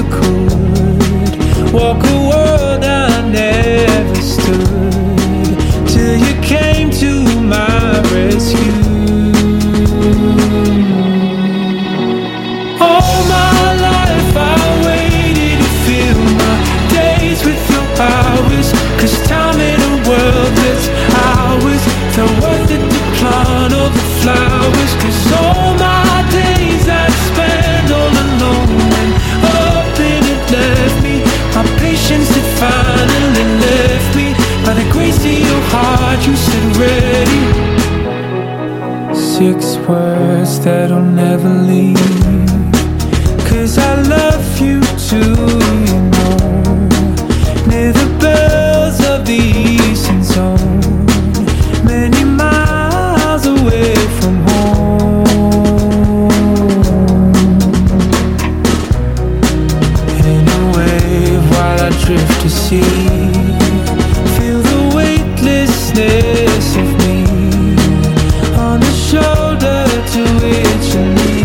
never could. Walk a world I never stood, till you came to my rescue. All my life I waited to fill my days with your powers, 'cause time in a world that's ours felt worth it to plant all the flowers. 'Cause all my days I spent all alone, and up and it left me. My patience had finally left me. By the grace of your heart you said ready. 6 words that'll never leave, 'cause I love you too, you know. Near the bells of the eastern zone, many miles away from home. In a wave while I drift to sea, feel the weightlessness of me on the shoulder to which you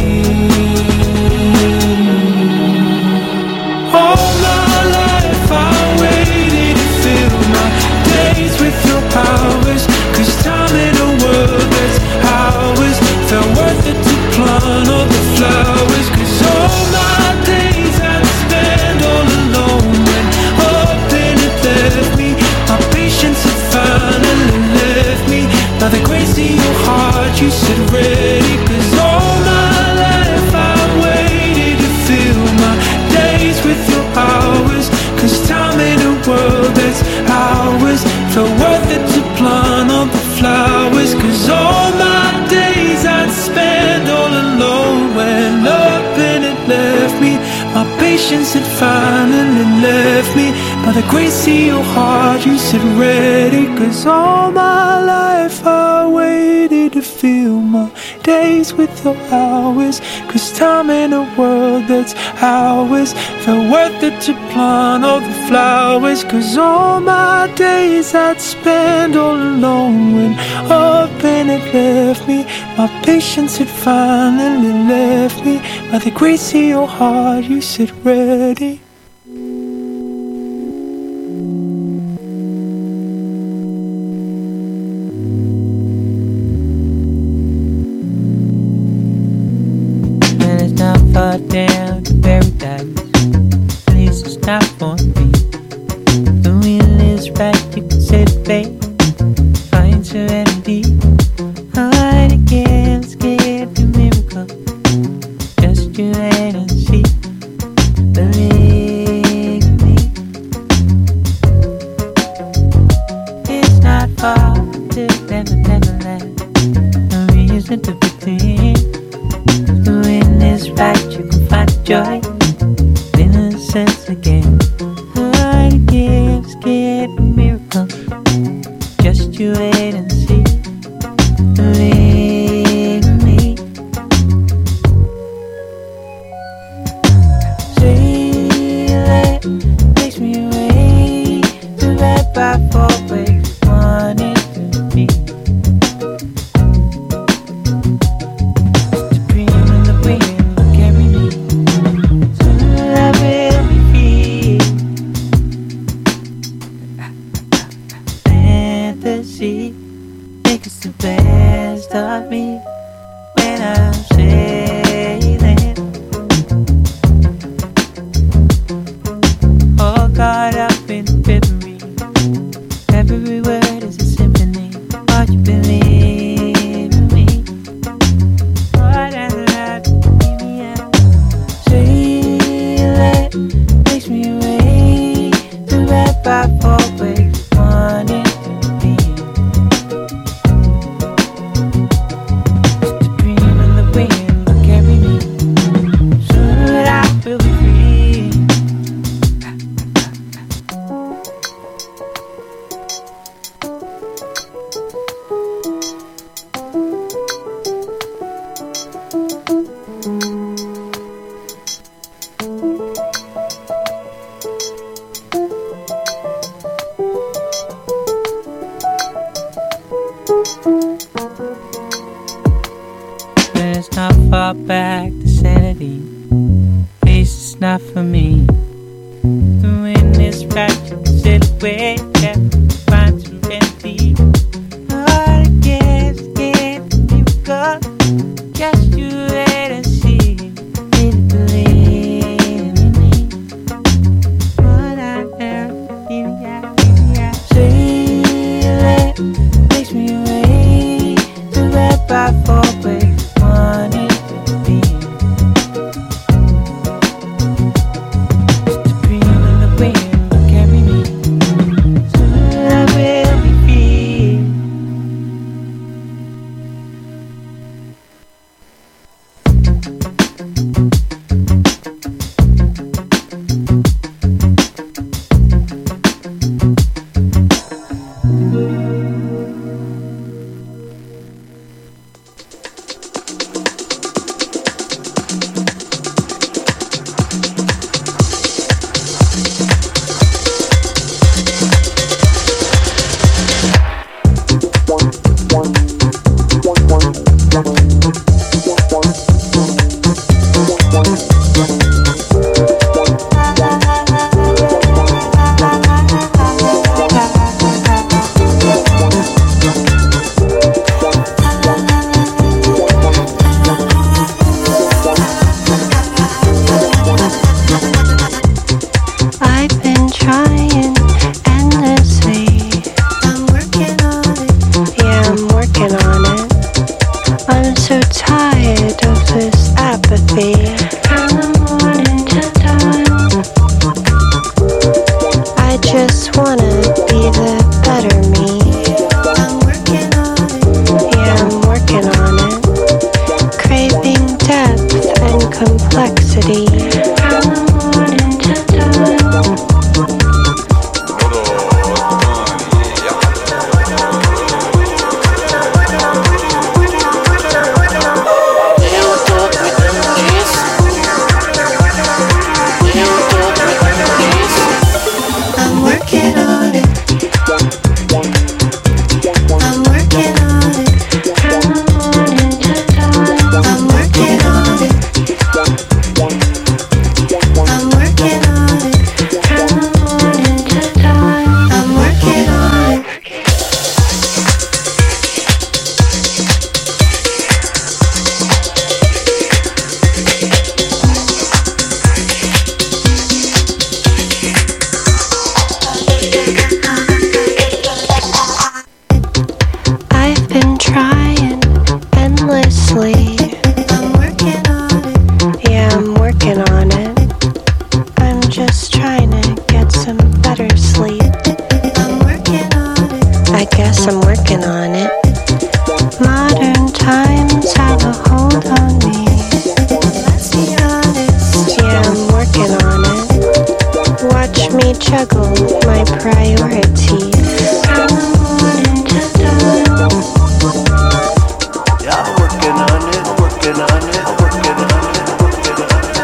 lean. All my life I waited to fill my days with your powers, 'cause time in a world that's ours felt worth it to plant all the flowers. 'Cause all my days I'd spend all alone, and up and it left me. My patience had finally left me. By the grace of your heart you said ready. 'Cause all my life I waited to fill my days with your hours, 'cause time in a world that's ours felt worth it to plant all the flowers. 'Cause all my days I'd spend all alone, when up and it left me. My patience had finally left me. By the grace of your heart you said ready. 'Cause all my life I waited to fill my days with your hours, 'cause time in a world that's ours felt worth it to plant all the flowers. 'Cause all my days I'd spend all alone, when up and it left me. My patience had finally left me. By the grace of your heart you said ready. Far down to paradise, please stop for me. The wheel is right, you can set it back, find serenity. I wanna give you miracle, just you wait and see. Believe me, it's not far to Neverland. No reason to pretend. The wind is right, you can find joy, innocence again. I give a miracle, just you wait and see. Believe me. See that makes me wait to right by 4 ways, want it to be. Make us the best of me when I'm sailing, all caught up in memory. Every word is a symphony. Won't you believe in me? More than love, keep me out. Sailing makes me wait to right by 4 ways, want it to be. There's not far back to sanity. Faces it's not for me. Doing this right, you can sail away, yeah, find serenity. All I guess, yeah, you go, just you wait and see. Really believe in me. What I am, yeah. Sailing makes me wait to where I always wanted to be. Just a dream of the wind will carry me. Soon I will be free. I've been trying endlessly. I'm working on it. Yeah, I'm working on it. I'm so tired of this apathy. From the morning till dawn, I just wanna be the better me. I'm working on it. Yeah, I'm working on it. Craving depth and complexity. From the morning till dawn. I'm working on it. I'm working on it. From the morning till dawn. I'm working on it. I'm working on it. From the morning till dawn. I'm working on it. I've been trying endlessly. I'm working on it. Yeah, I'm working on it. I'm just trying to get some better sleep. I'm working on it. I guess I'm working on it. Modern times have a hold on me. Let's be honest. Yeah, I'm working on it. Watch me juggle my priorities. From the morning till dawn. Yeah, I'm working on it, working on it, working on it, working on it.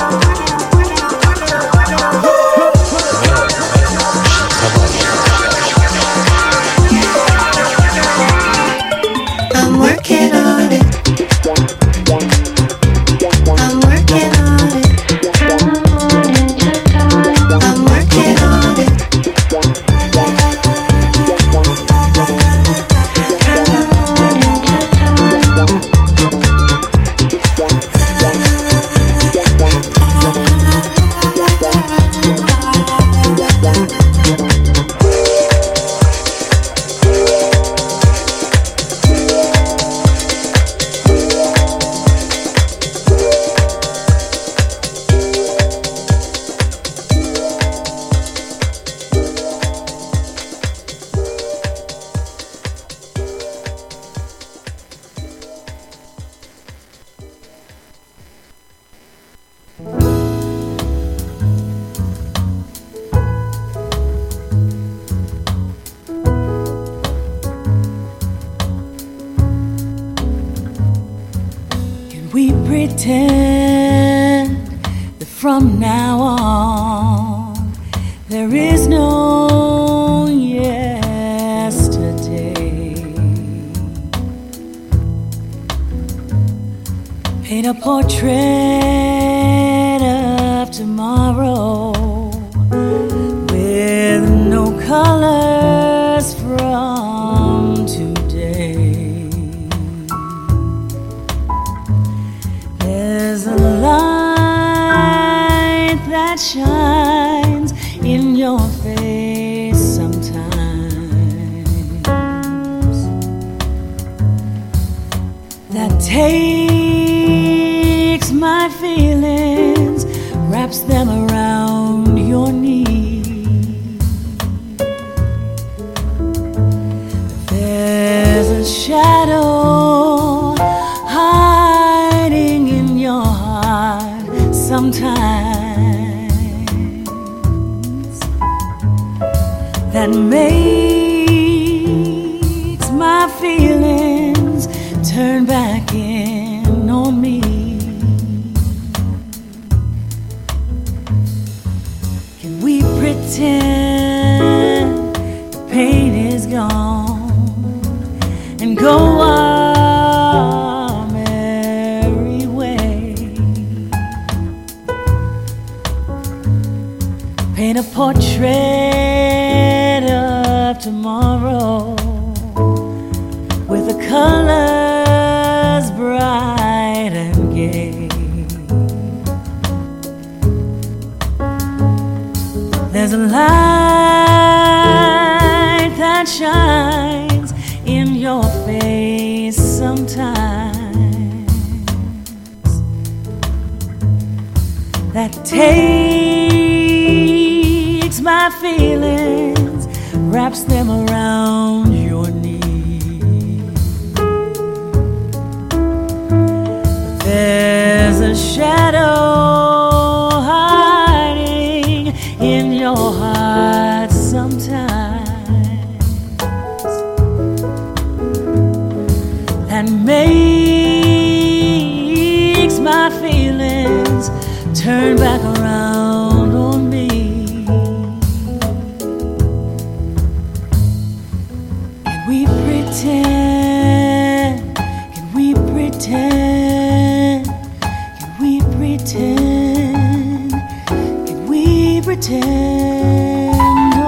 I'm working on it. I'm working on it. From the morning till dawn. I'm working on it. We pretend that from now on there is no yesterday. Paint a portrait of tomorrow with no colors from today. There's a light that shines in your face sometimes, that takes my feelings, wraps them around your knee. There's a shadow hiding in your heart sometimes, that makes my feelings turn back in on me. Can we pretend the pain is gone and go our merry way? Paint a portrait of tomorrow with the colors bright and gay. There's a light that shines in your face sometimes, that takes my feelings, wraps them around your knee. There's a shadow hiding in your heart sometimes, that makes my feelings turn back around on me. Can we pretend? Can we pretend? Can we pretend? Can we pretend? Oh.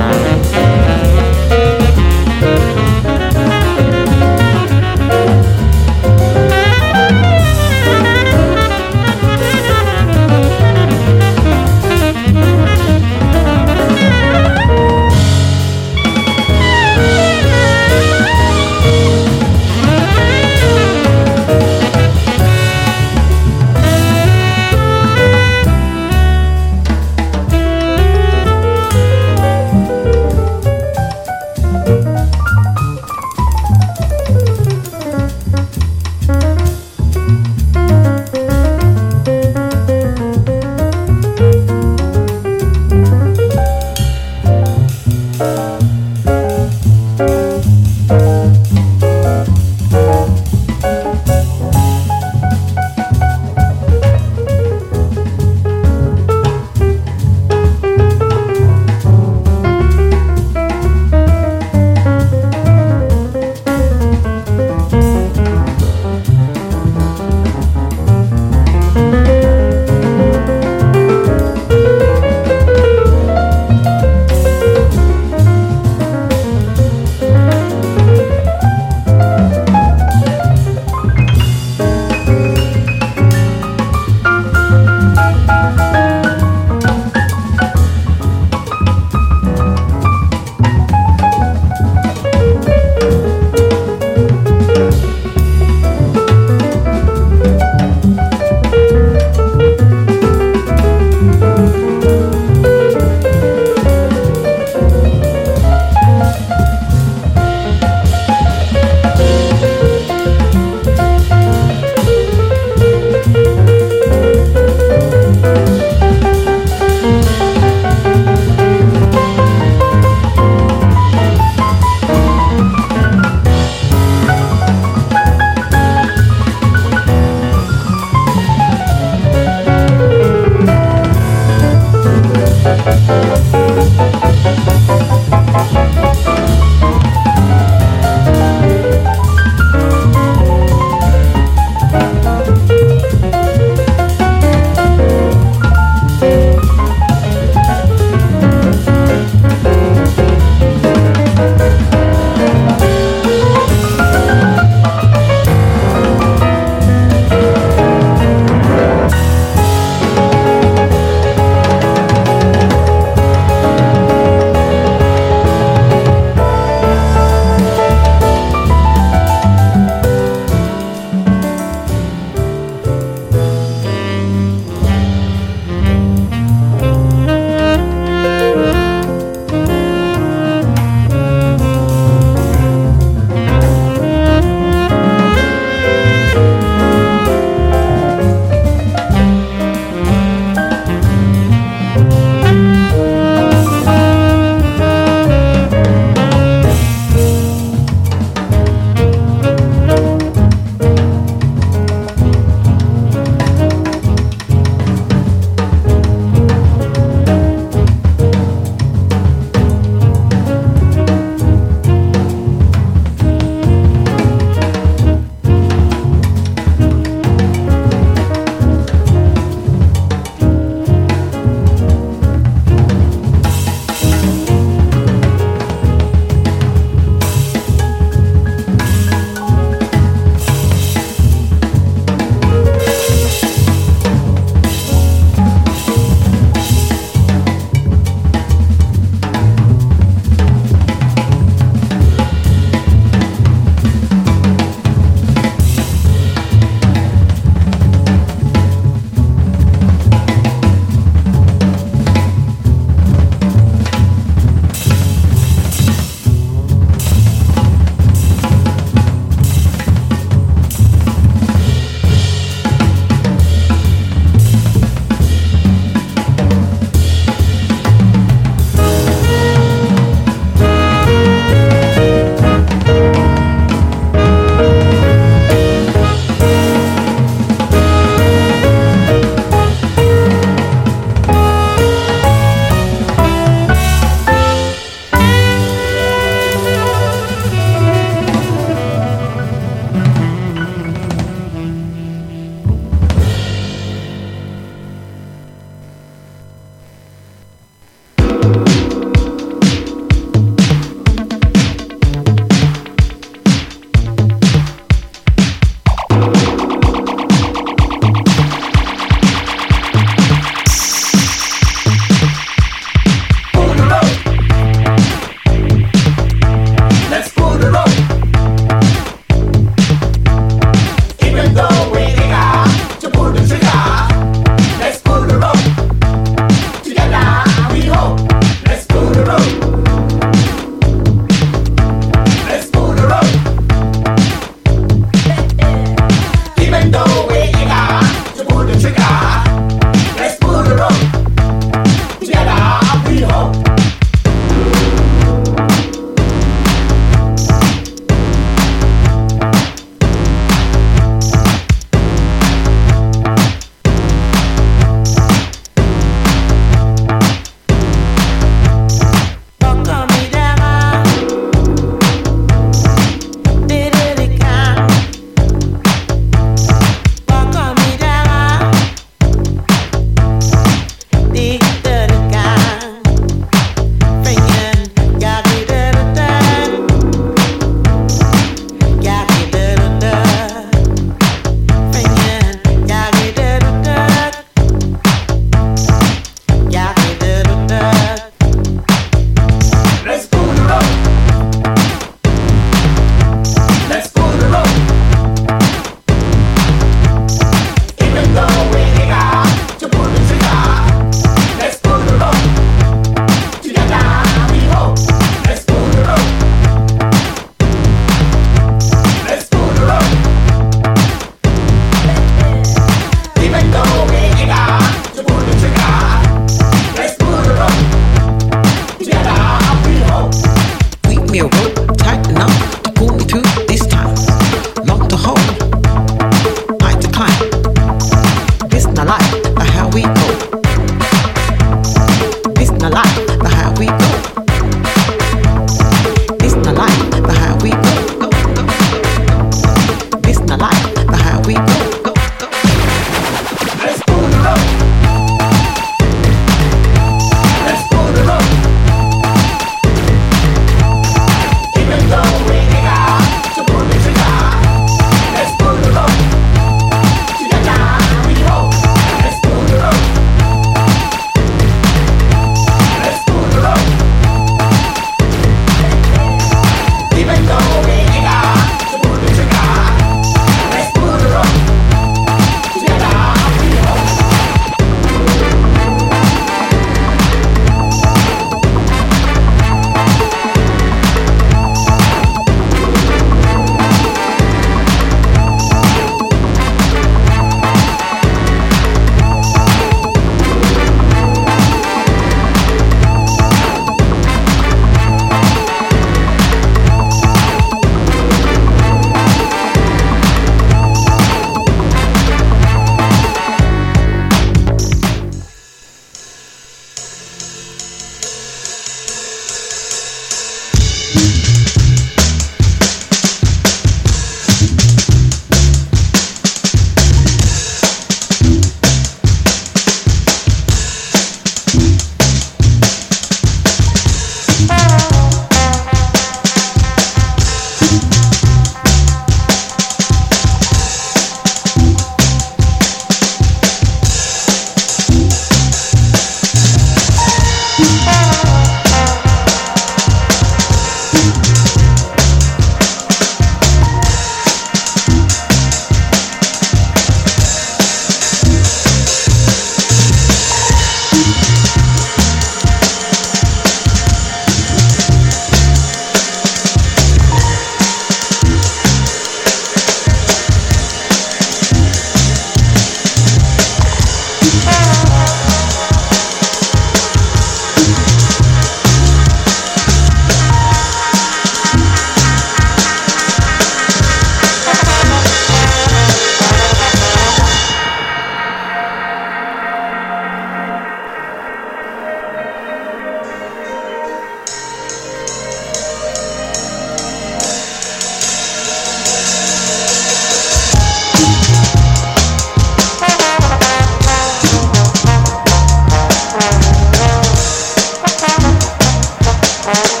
Thank